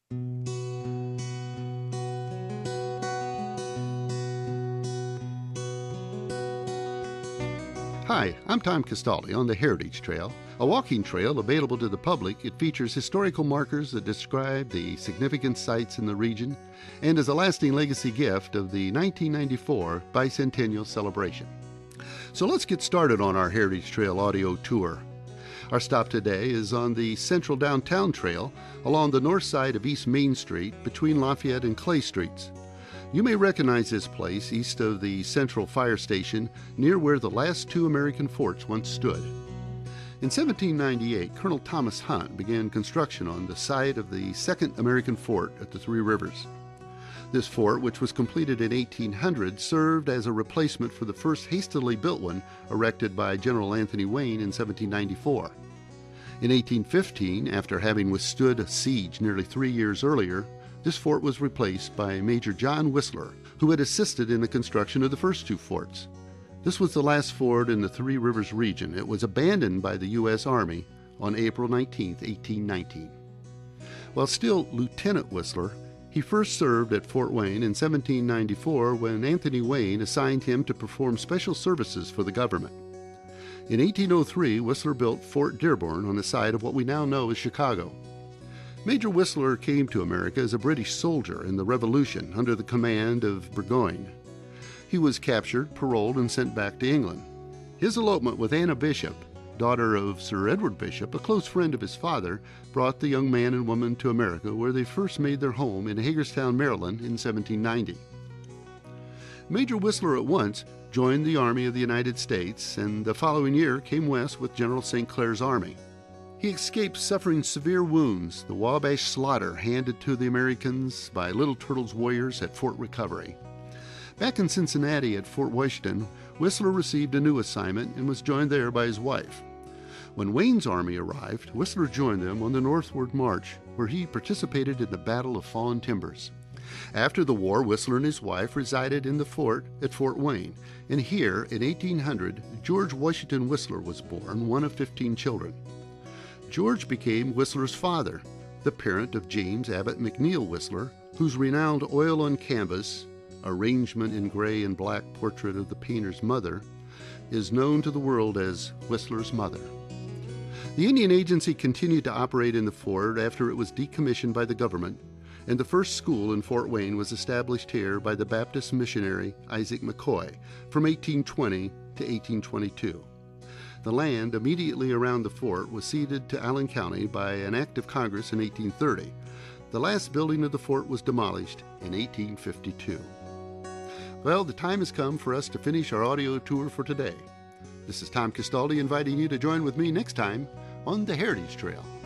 Hi, I'm Tom Castaldi on the Heritage Trail, a walking trail available to the public. It features historical markers that describe the significant sites in the region and is a lasting legacy gift of the 1994 bicentennial celebration. So let's get started on our Heritage Trail audio tour. Our stop today is on the Central Downtown Trail along the north side of East Main Street between Lafayette and Clay Streets. You may recognize this place east of the Central Fire Station, near where the last two American forts once stood. In 1798, Colonel Thomas Hunt began construction on the site of the second American fort at the Three Rivers. This fort, which was completed in 1800, served as a replacement for the first hastily built one erected by General Anthony Wayne in 1794. In 1815, after having withstood a siege nearly 3 years earlier, this fort was replaced by Major John Whistler, who had assisted in the construction of the first two forts. This was the last fort in the Three Rivers region. It was abandoned by the U.S. Army on April 19, 1819. While still Lieutenant Whistler, he first served at Fort Wayne in 1794 when Anthony Wayne assigned him to perform special services for the government. In 1803, Whistler built Fort Dearborn on the site of what we now know as Chicago. Major Whistler came to America as a British soldier in the Revolution under the command of Burgoyne. He was captured, paroled, and sent back to England. His elopement with Anna Bishop, daughter of Sir Edward Bishop, a close friend of his father, brought the young man and woman to America, where they first made their home in Hagerstown, Maryland in 1790. Major Whistler at once joined the Army of the United States, and the following year came west with General St. Clair's army. He escaped suffering severe wounds, the Wabash slaughter handed to the Americans by Little Turtle's warriors at Fort Recovery. Back in Cincinnati at Fort Washington, Whistler received a new assignment and was joined there by his wife. When Wayne's army arrived, Whistler joined them on the northward march, where he participated in the Battle of Fallen Timbers. After the war, Whistler and his wife resided in the fort at Fort Wayne, and here in 1800, George Washington Whistler was born, one of 15 children. George became Whistler's father, the parent of James Abbott McNeill Whistler, whose renowned oil on canvas, arrangement in gray and black portrait of the painter's mother, is known to the world as Whistler's Mother. The Indian Agency continued to operate in the fort after it was decommissioned by the government, and the first school in Fort Wayne was established here by the Baptist missionary Isaac McCoy from 1820 to 1822. The land immediately around the fort was ceded to Allen County by an act of Congress in 1830. The last building of the fort was demolished in 1852. Well, the time has come for us to finish our audio tour for today. This is Tom Castaldi inviting you to join with me next time on the Heritage Trail.